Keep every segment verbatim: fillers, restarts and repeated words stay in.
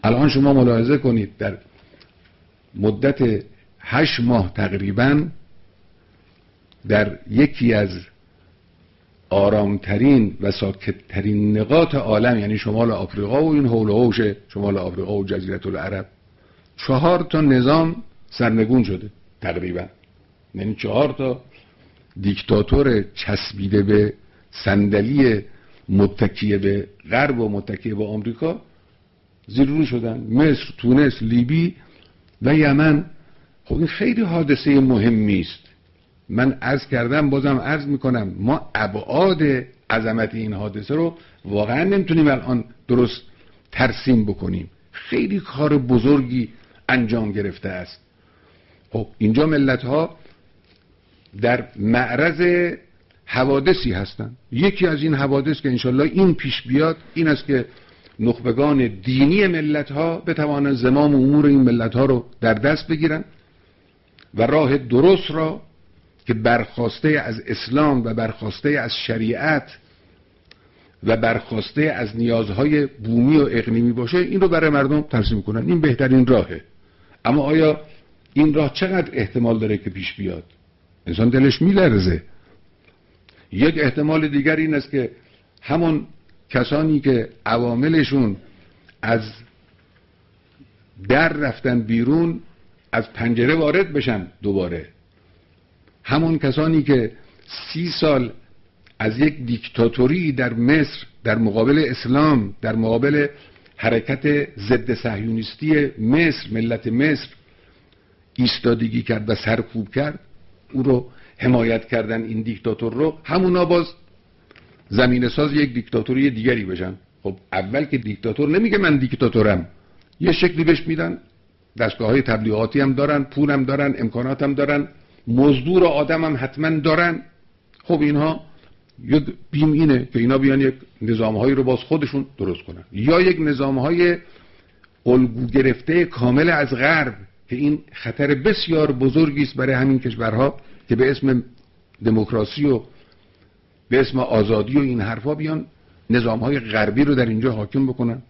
الان شما ملاحظه کنید در مدت هشت ماه تقریبا در یکی از آرامترین و ساکتترین نقاط عالم، یعنی شمال آفریقا و این حول و حوش شمال آفریقا و جزیره العرب، چهار تا نظام سرنگون شده تقریبا. یعنی چهار تا دیکتاتور چسبیده به صندلی متکی به غرب و متکی به آمریکا زیر رو شدن. مصر، تونس، لیبی و یمن. خب این خیلی حادثه مهمی است. من عرض کردم، بازم عرض میکنم، ما ابعاد عظمت این حادثه رو واقعا نمیتونیم الان درست ترسیم بکنیم. خیلی کار بزرگی انجام گرفته است. خب اینجا ملت ها در معرض حوادثی هستند. یکی از این حوادث که انشالله این پیش بیاد این است که نخبگان دینی ملت ها بتوانند زمام امور این ملت ها رو در دست بگیرن و راه درست را که برخواسته از اسلام و برخواسته از شریعت و برخواسته از نیازهای بومی و اقلیمی باشه، این رو برای مردم ترسیم کنن. این بهترین راهه. اما آیا این راه چقدر احتمال داره که پیش بیاد؟ انسان دلش میلرزه. یک احتمال دیگر این است که همون کسانی که عواملشون از در رفتن بیرون از پنجره وارد بشن دوباره. همون کسانی که سی سال از یک دیکتاتوری در مصر در مقابل اسلام، در مقابل حرکت ضد صهیونیستی مصر، ملت مصر ایستادگی کرد و سرکوب کرد، او رو حمایت کردن، این دیکتاتور رو، همونا باز زمین ساز یک دیکتاتوری دیگری بشن. خب اول که دیکتاتور نمیگه من دیکتاتورم، یه شکلی بهش میدن، دستگاه‌های تبلیغاتی هم دارن، پول هم دارن، امکانات هم دارن، مزدور آدم هم حتما دارن. خب اینها یک بیم اینه که اینا بیان یک نظام‌هایی رو باز خودشون درست کنن، یا یک نظام‌های الگو گرفته کامل از غرب که این خطر بسیار بزرگی است برای همین کشورها که به اسم دموکراسی و به اسم آزادی و این حرفا بیان نظام‌های غربی رو در اینجا حاکم بکنن.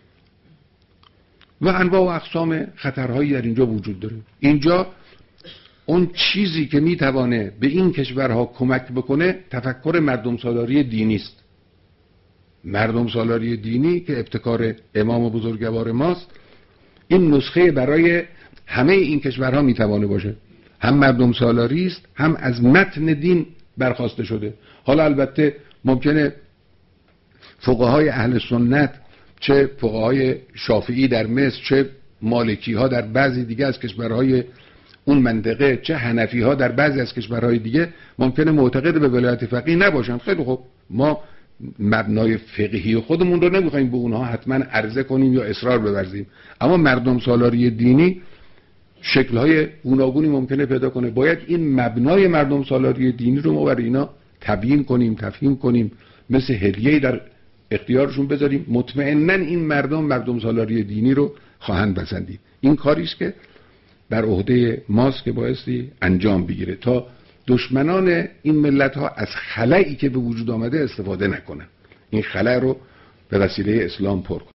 و انواع و اقسام خطرهایی در اینجا وجود داره. اینجا اون چیزی که میتوانه به این کشورها کمک بکنه تفکر مردم سالاری دینی است. مردم سالاری دینی که ابتکار امام بزرگوار ماست، این نسخه برای همه این کشورها میتوانه باشه. هم مردم سالاری است، هم از متن دین برخواسته شده. حالا البته ممکنه فقهای اهل سنت، چه فقهای شافعی در مصر، چه مالکی ها در بعضی دیگه از کشورهای اون منطقه، چه حنفی ها در بعضی از کشورهای دیگه ممکنه معتقد به ولایت فقیه نباشن. خیلی خوب، ما مبنای فقهی خودمون رو نمیخوایم به اونها حتما عرضه کنیم یا اصرار بورزیم، اما مردم سالاری دینی شکل‌های گوناگونی ممکنه پیدا کنه. باید این مبنای مردم سالاری دینی رو ما برای اینا تبیین کنیم، تفهیم کنیم، مثل هدیه‌ای در اختیارشون بذاریم. مطمئناً این مردم مردم سالاری دینی رو خواهند پسندید. این کاری است که بر عهده ماست که بایستی انجام بگیره تا دشمنان این ملت ها از خلایی که به وجود آمده استفاده نکنن، این خلا رو به وسیله اسلام پر کنن.